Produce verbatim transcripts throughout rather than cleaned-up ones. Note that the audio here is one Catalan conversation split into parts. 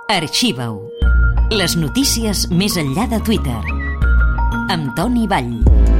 Arxiva-ho. Les notícies més enllà de Twitter. Amb Toni Vall.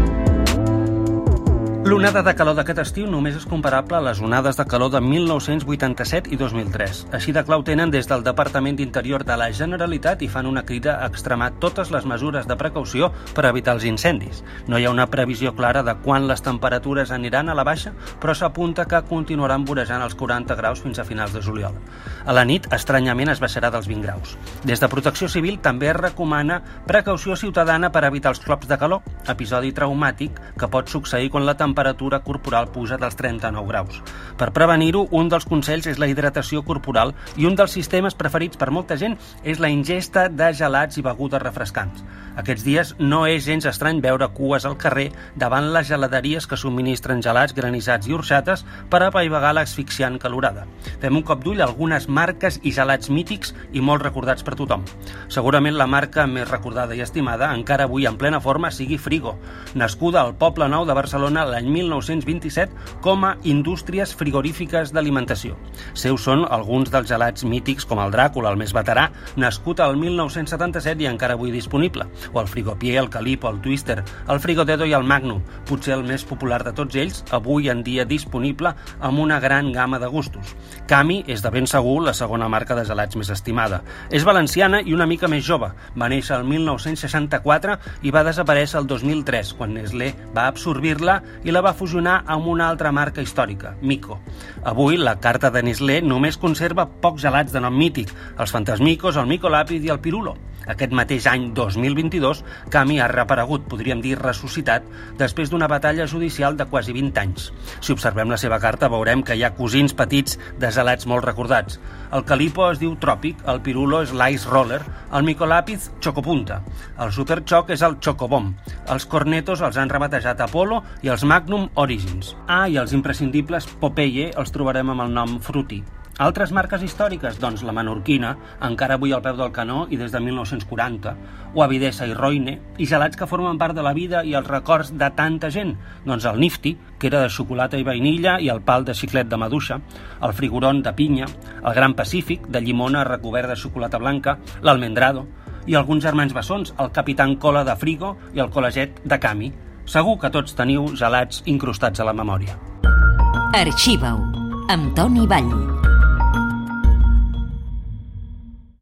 L'onada de calor d'aquest estiu només és comparable a les onades de calor de mil nou-cents vuitanta-set i dos mil tres. Així de clar ho tenen des del Departament d'Interior de la Generalitat i fan una crida a extremar totes les mesures de precaució per evitar els incendis. No hi ha una previsió clara de quan les temperatures aniran a la baixa, però s'apunta que continuaran vorejant els quaranta graus fins a finals de juliol. A la nit, estranyament, es baixarà dels vint graus. Des de Protecció Civil també es recomana precaució ciutadana per evitar els cops de calor, episodi traumàtic que pot succeir quan la temperatura temperatura corporal puja dels trenta-nou graus. Per prevenir-ho, un dels consells és la hidratació corporal i un dels sistemes preferits per molta gent és la ingesta de gelats i begudes refrescants. Aquests dies no és gens estrany veure cues al carrer davant les geladeries que subministren gelats, granissats i orxates per apaivagar l'asfixiant calorada. Fem un cop d'ull a algunes marques i gelats mítics i molt recordats per tothom. Segurament la marca més recordada i estimada, encara avui en plena forma, sigui Frigo, nascuda al Poble Nou de Barcelona l'any mil nou-cents vint-i-set com a indústries frigorífiques d'alimentació. Seus són alguns dels gelats mítics com el Dràcula, el més veterà, nascut al mil nou-cents setanta-set i encara avui disponible, o el Frigopier, el Calipo, el Twister, el Frigodedo i el Magnum, potser el més popular de tots ells, avui en dia disponible amb una gran gamma de gustos. Cami és de ben segur la segona marca de gelats més estimada. És valenciana i una mica més jove. Va néixer el mil nou-cents seixanta-quatre i va desaparèixer el dos mil tres, quan Nestlé va absorbir-la i la va fusionar amb una altra marca històrica, Mico. Avui, la carta de Nestlé només conserva pocs gelats de nom mític, els Fantasmicos, el Mico Lápiz i el Pirulo. Aquest mateix any dos mil vint-i-dos, Cami ha reaparegut, podríem dir ressuscitat, després d'una batalla judicial de quasi vint anys. Si observem la seva carta, veurem que hi ha cosins petits de gelats molt recordats. El Calipo es diu Tròpic, el Pirulo és l'Ice Roller, el Mico Lápiz, Chocopunta, el Super Choc és el Chocobomb, els Cornetos els han rebatejat Apollo i els Magnum Origins. Ah, i els imprescindibles Popeye els trobarem amb el nom Fruity. Altres marques històriques, doncs la menorquina, encara avui al peu del canó i des de mil nou-cents quaranta, o Avidesa i Roine, i gelats que formen part de la vida i els records de tanta gent, doncs el Nifty, que era de xocolata i vainilla, i el pal de xiclet de maduixa, el Friguron de pinya, el Gran Pacífic, de llimona recobert de xocolata blanca, l'Almendrado, i alguns germans bessons, el Capitán Cola de Frigo i el Colaget de Cami. Segur que tots teniu gelats incrustats a la memòria. Arxiva-ho, amb Toni Vall.